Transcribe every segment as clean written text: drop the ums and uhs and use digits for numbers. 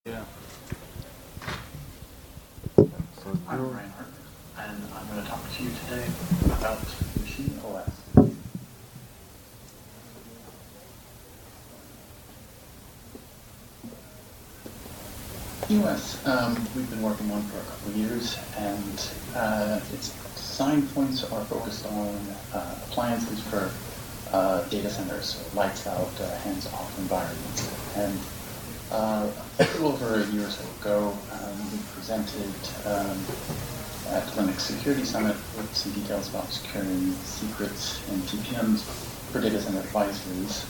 Yeah. I'm Reinhardt, and I'm going to talk to you today about Machine OS. EOS, we've been working on for a couple of years, and its design points are focused on appliances for data centers, so lights out, hands-off environments. And a little over a year or so ago, we presented at Linux Security Summit with some details about securing secrets and TPMs for data center devices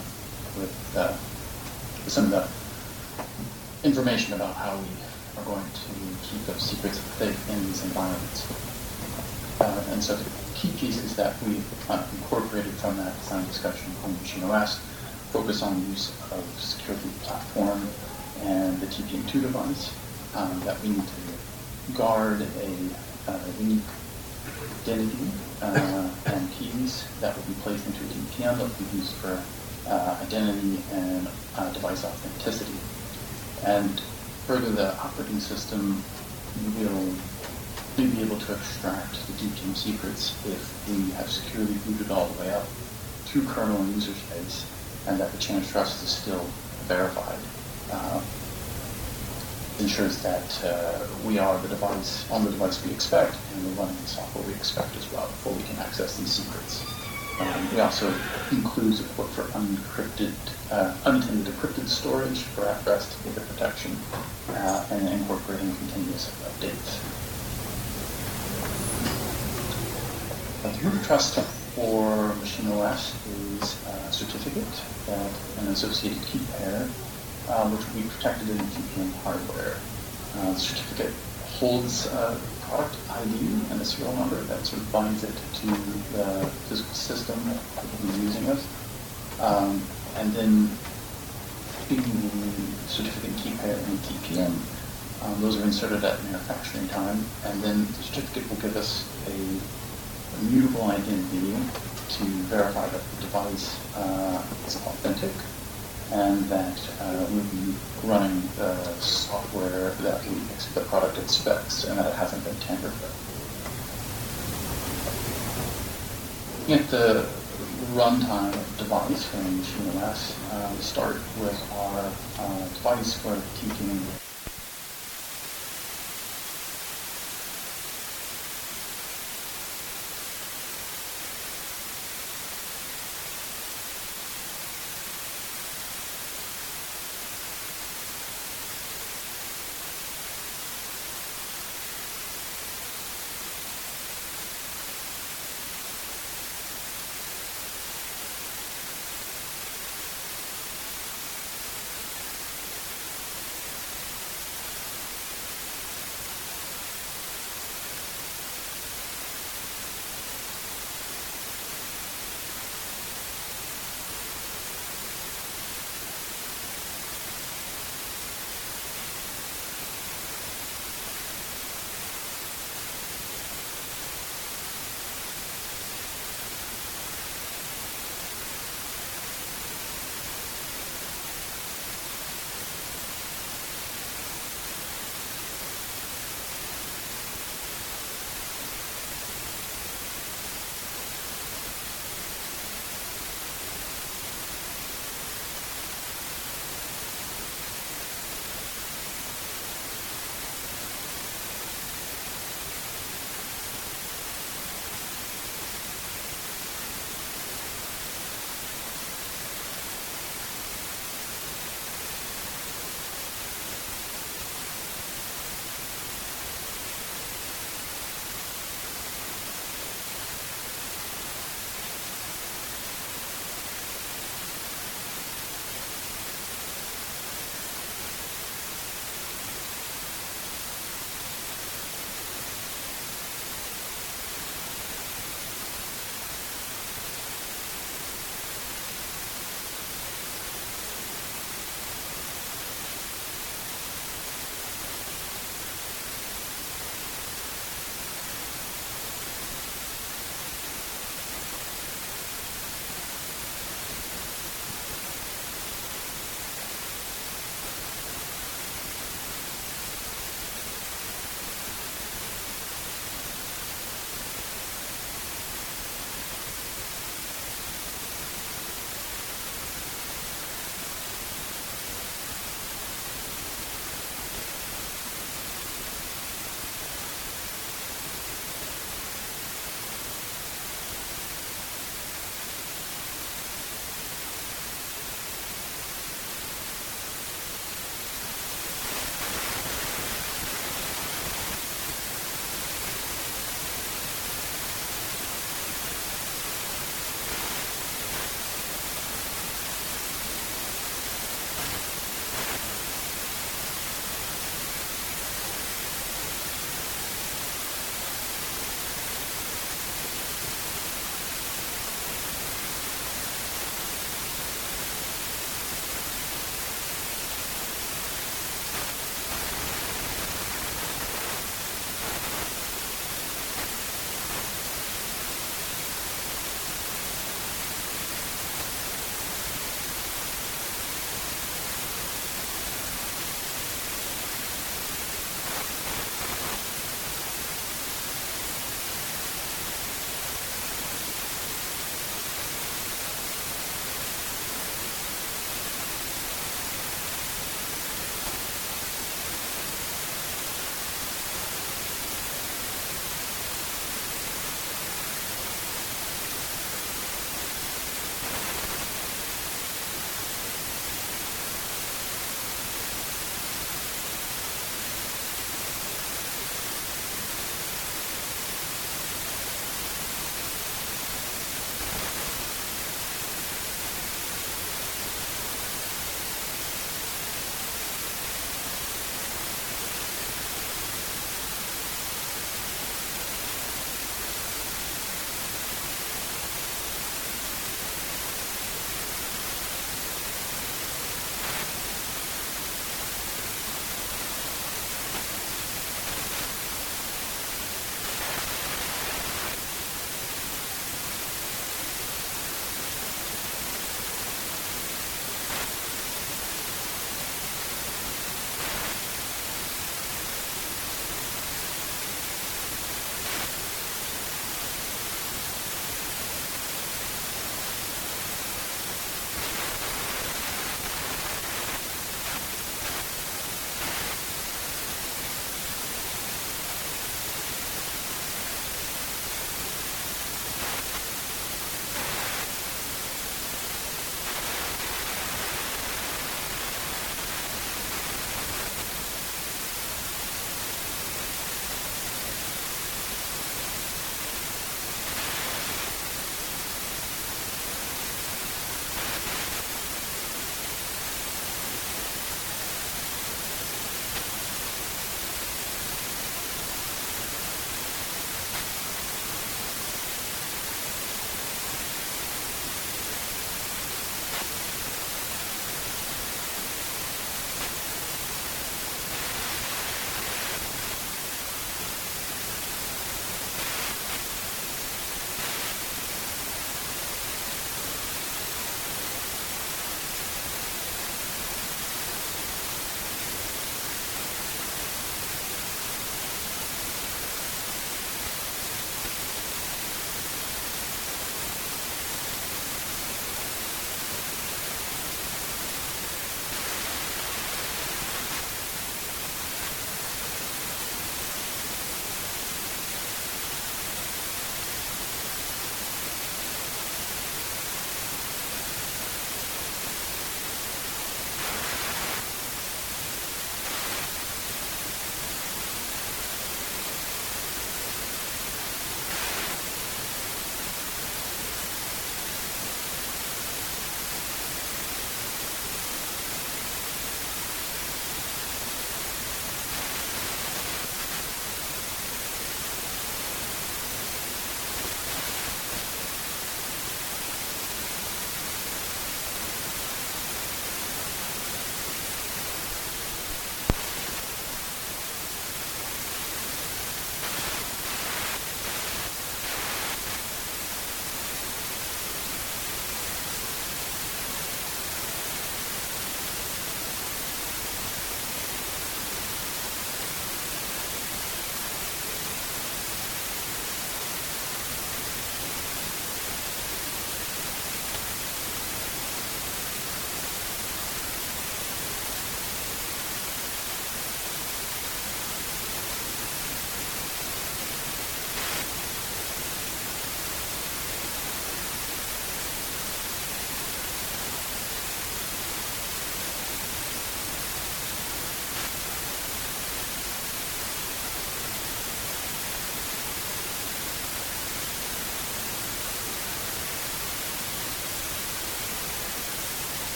with some of the information about how we are going to keep those secrets safe in these environments. And so the key pieces that we've incorporated from that design discussion on Machine OS focus on the use of security platform and the TPM2 device, that we need to guard a unique identity and keys that will be placed into a TPM that will be used for identity and device authenticity. And further, the operating system will be able to extract the TPM secrets if we have securely booted all the way up through kernel and user space, and that the chain of trust is still verified. Ensures that we are the device on the device we expect, and we're running the software we expect as well before we can access these secrets. We also include support for unencrypted, unintended encrypted storage for at-rest data protection, and incorporating continuous updates. The root of trust for Machine OS is a certificate that an associated key pair, which will be protected in the TPM hardware. The certificate holds a product ID and a serial number that sort of binds it to the physical system that we'll be using it. And then between the certificate and key pair and TPM, those are inserted at manufacturing time, and then the certificate will give us a mutable identity to verify that the device is authentic and that we'll be running the software that the product expects and that it hasn't been tampered with. Looking at the runtime device for Machine OS, we start with our device for TPM.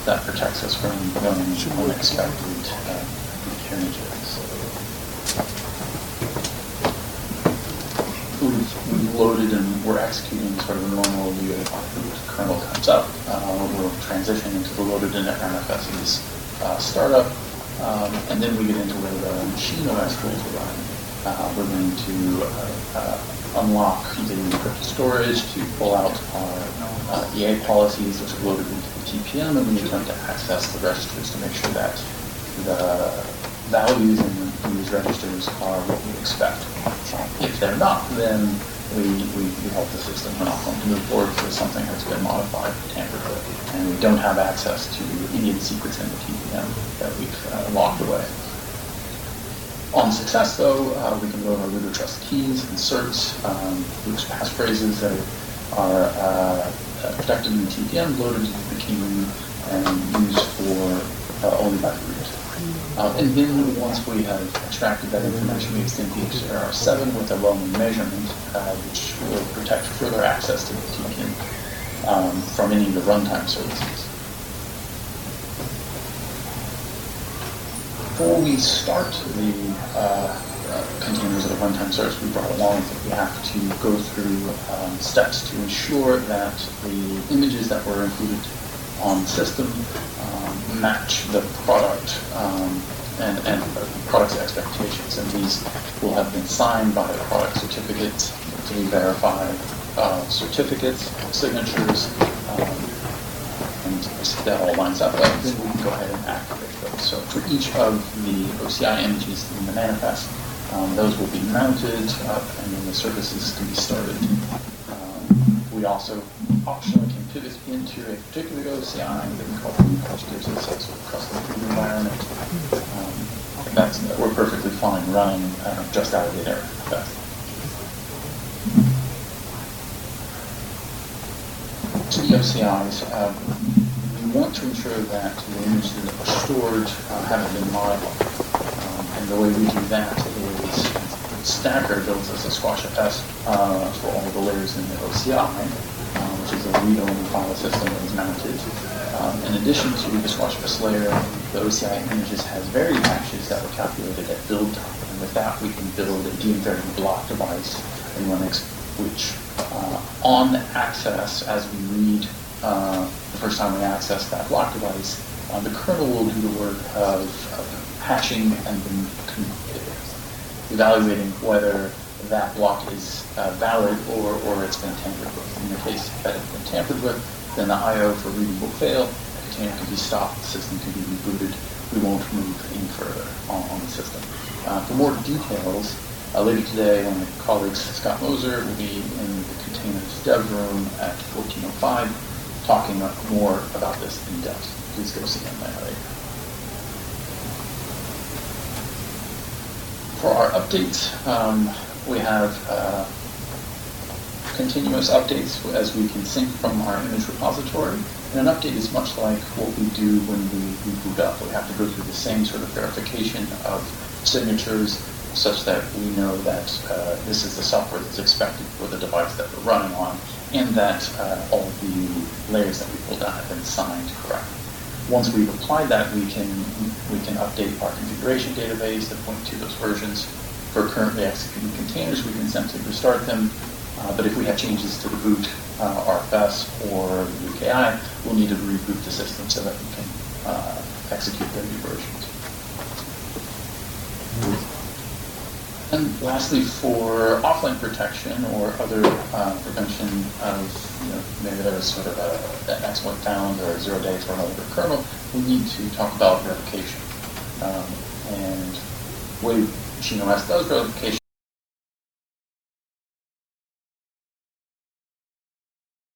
that protects us from running unexpected images. We've loaded and we're executing sort of a normal kernel comes up. We'll transition into the loaded init manifest's startup, and then we get into where the machine OS tools are running. We're going to unlock the encrypted storage to pull out our EA policies, which are loaded into the TPM, and we attempt to access the registers to make sure that the values in these registers are what we expect. If they're not, then we help the system. We're not going to move forward because something has been modified, tampered with, and we don't have access to any of the secrets in the TPM that we've locked away. On success, though, we can load our root of trust keys, inserts, loose passphrases that are protected in the TPM, loaded into the key and used for only by the root. And then once we have extracted that information, we extend PHR7 with a well-known measurement, which will protect further access to the TPM from any of the runtime services. Before we start the containers of the runtime service we brought along, we have to go through steps to ensure that the images that were included on the system match the product and product's expectations. And these will have been signed by the product certificates to be verified certificates, signatures, and if that all lines up, then we can go ahead and activate those. So for each of the OCI images in the manifest, those will be mounted and then the services can be started. We also optionally can pivot into a particular OCI that we call root, which gives us a sort of custom root environment. We're perfectly fine running just out of the air. To the OCIs, we want to ensure that the images that are stored haven't been modified. And the way we do that is Stacker builds us a SquashFS for all the layers in the OCI, which is a read-only file system that is mounted. In addition to the SquashFS layer, the OCI images has varied hashes that were calculated at build time. And with that, we can build a de-invariant block device in Linux, which on access, as we read the first time we access that block device, the kernel will do the work of hashing and then evaluating whether that block is valid or it's been tampered with. In the case that it's been tampered with, then the I/O for reading will fail, the container can be stopped, the system can be rebooted. We won't move any further on the system. For more details, later today, one of my colleagues, Scott Moser, will be in the containers dev room at 14:05, talking more about this in depth. Please go see him later. For our updates, we have continuous updates as we can sync from our image repository. And an update is much like what we do when we boot up. We have to go through the same sort of verification of signatures such that we know that this is the software that's expected for the device that we're running on, and that all of the layers that we pulled out have been signed correctly. Once we've applied that, we can update our configuration database to point to those versions. For currently executing containers, we can simply restart them. But if we have changes to the boot, RFS, or the UKI, we'll need to reboot the system so that we can execute the new versions. And lastly, for offline protection or other prevention of, maybe there's sort of an exploit found or a 0 day for another kernel, we need to talk about revocation. And the way MachineOS does revocation